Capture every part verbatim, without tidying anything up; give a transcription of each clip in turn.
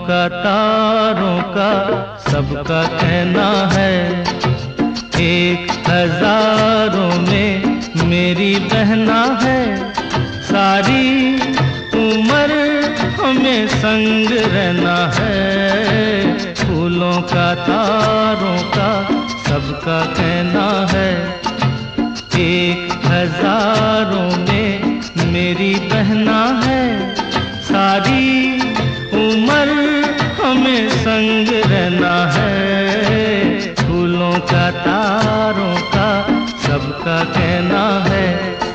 का तारों का सबका कहना है, एक हजारों में मेरी बहना है। सारी उम्र हमें संग रहना है, फूलों का तारों का सबका कहना है, एक हजारों में मेरी बहना है। सारी उम्र हमें संग रहना है, फूलों का तारों का सबका कहना है।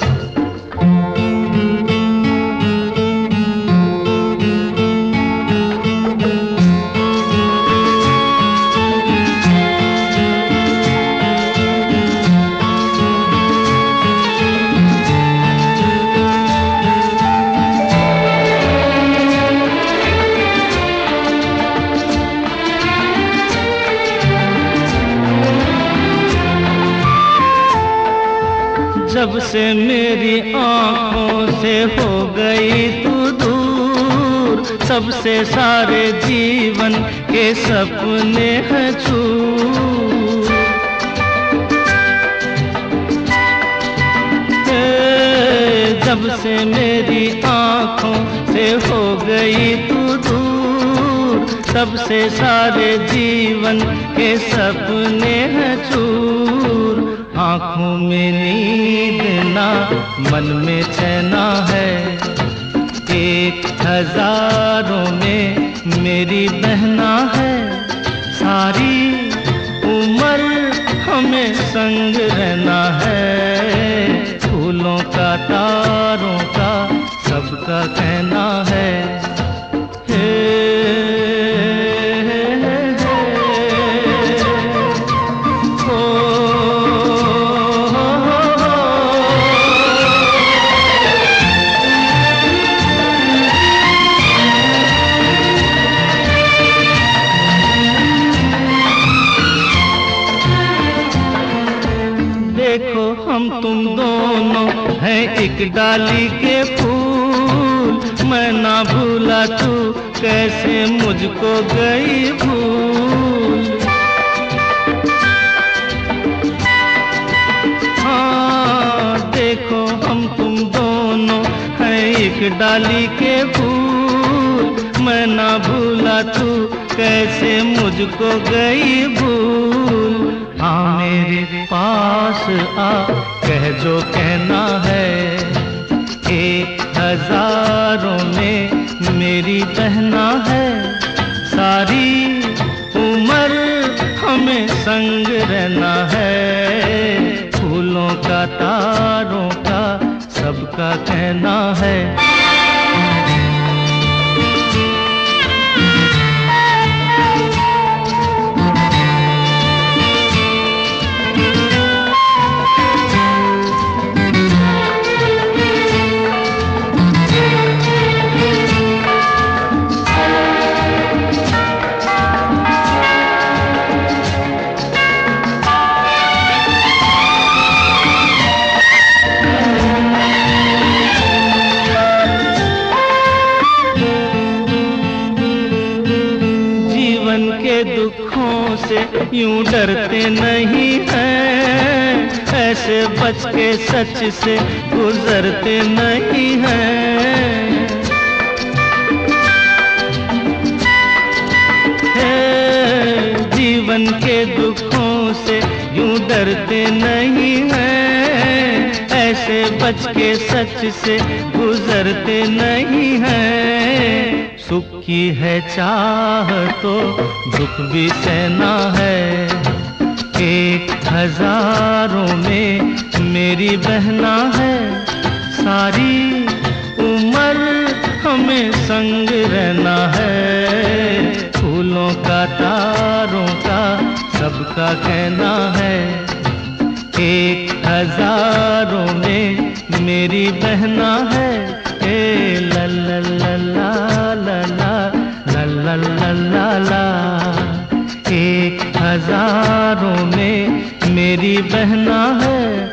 जब से मेरी आँखों से हो गई तू दूर, सबसे सारे जीवन के सपने हैं चूर। जब से मेरी आँखों से हो गई तू दूर, सबसे सारे जीवन के सपने हैं चूर। आँखों में नींद ना मन में चैना है, एक हजारों में मेरी बहना है। सारी उम्र हमें संग रहना है, फूलों का तारों का सबका कहना है। देखो हम तुम दोनों हैं एक डाली के फूल, मैं ना भूला तू कैसे मुझको गई भूल। हाँ देखो हम तुम दोनों हैं एक डाली के फूल, मैं ना भूला तू कैसे मुझको गई भूल। हाँ मेरे पास आ कह जो कहना है, एक हजारों में मेरी बहना है। सारी उम्र हमें संग रहना है, फूलों का तारों का सबका कहना है। के दुखों से यूं डरते नहीं हैं, ऐसे बच के सच से गुजरते नहीं हैं। जीवन के दुखों से यूं डरते नहीं हैं, ऐसे बच के सच से गुजरते नहीं हैं। सुख की है चाह तो दुख भी सहना है, एक हजारों में मेरी बहना है। सारी उम्र हमें संग रहना है, फूलों का तारों का सबका कहना है, एक हजारों में मेरी बहना है। ए ला ला ला ला ला ला ला ला ला ला, एक हजारों में मेरी बहना है।